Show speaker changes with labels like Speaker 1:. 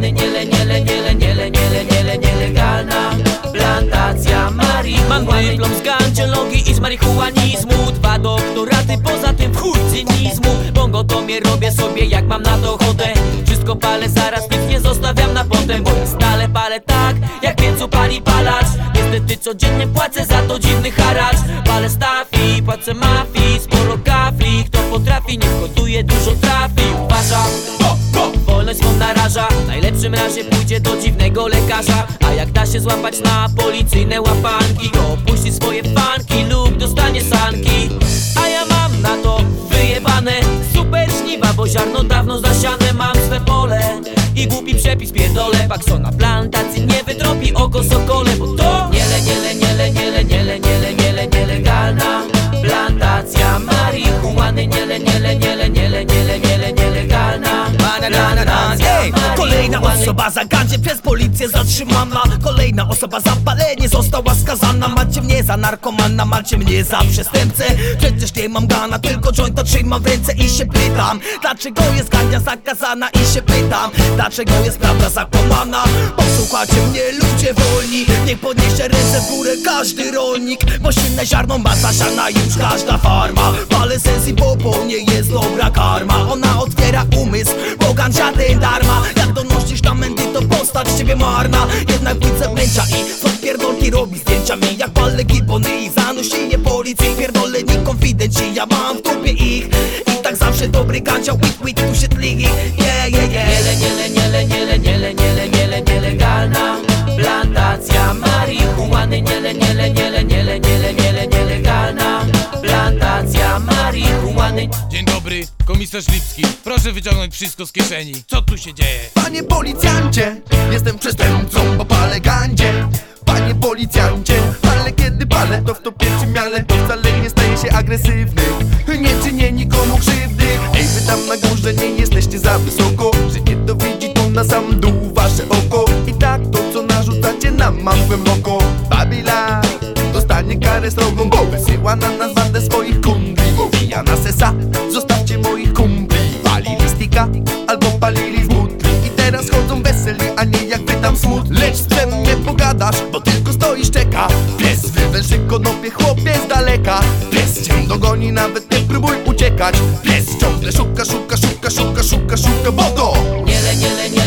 Speaker 1: marihuany. Nielegalna plantacja marihuany. Mam dyplom z gandziologii i z marihuanizmu, 2 doktoraty, poza tym w chuj cynizmu. Bongo to mnie robię sobie jak mam na to ochotę. Wszystko palę zaraz, nic nie zostawiam na potem, bo ja stale palę tak, jak piecu pali palacz. Niestety codziennie płacę za to dziwny haracz. Palę stafi, płacę mafii, sporo kafli. Kto potrafi, niech gotuje, dużo trafi. Uważa, wolność swą naraża. W najlepszym razie pójdzie do dziwnego lekarza. A jak da się złapać na policyjne łapanki, to opuści swoje fanki lub dostanie sanki. A ja mam na to wyjebane super żniwa, bo ziarno dawno zasiane. Mam swe pole i głupi przepis pierdolę. Pakso na plantacji nie wytropi oko sokole, bo to nielegalna plantacja marihuany. Nielegalna plantacja marihuany.
Speaker 2: Kolejna osoba za gandzie przez policję zatrzymana. Kolejna osoba za palenie została skazana. Macie mnie za narkomana, macie mnie za przestępcę. Przecież nie mam gana, tylko jointa trzymam w ręce i się pytam, dlaczego jest gandzia zakazana? I się pytam, dlaczego jest prawda zakłamana? Posłuchajcie mnie ludzie wolni, niech podniesie ręce w górę każdy rolnik, bo silne ziarno ma zasiana już każda farma. Palę sens i popo nie jest dobra karma. Ona otwiera umysł, bo gandzia ten darma. Jak donosisz na mędy, to postać ciebie marna. Jednak widzę męcia i są pierdolki robi zdjęciami jak palę gibony i zanosili policji. Pierdoleni konfidenci, ja mam w dupie ich. I tak zawsze dobry gandzia, wit tu się tligi.
Speaker 1: Nielegalna plantacja marihuany. Nielegalna plantacja marihuany.
Speaker 3: Dzień dobry, komisarz Lipski. Proszę wyciągnąć wszystko z kieszeni. Co tu się dzieje?
Speaker 4: Panie policjancie, jestem przestępcą, bo palę gandzie. Panie policjancie, ale kiedy palę, to w to pierwszy miale, to wcale nie staje się agresywny. Nie czynię nikomu krzywdy. Ej, wy tam na górze nie jesteście za wysoko, że nie dowidzi tu na sam dół wasze oko. I tak to co narzucacie nam mam głęboko. Babila dostanie karę srogą, bo wysyła na nas bandę swoich kundli. Wija na sesa, zostawcie moich kumpli. Palili stika albo palili z butli. I teraz chodzą weseli, a nie jak wy tam smutni. Lecz z psem nie pogadasz, bo tylko stoisz czeka. Pies wywęży konopie chłopie z daleka. Pies cię dogoni, nawet nie próbuj uciekać. Pies ciągle szuka, bo to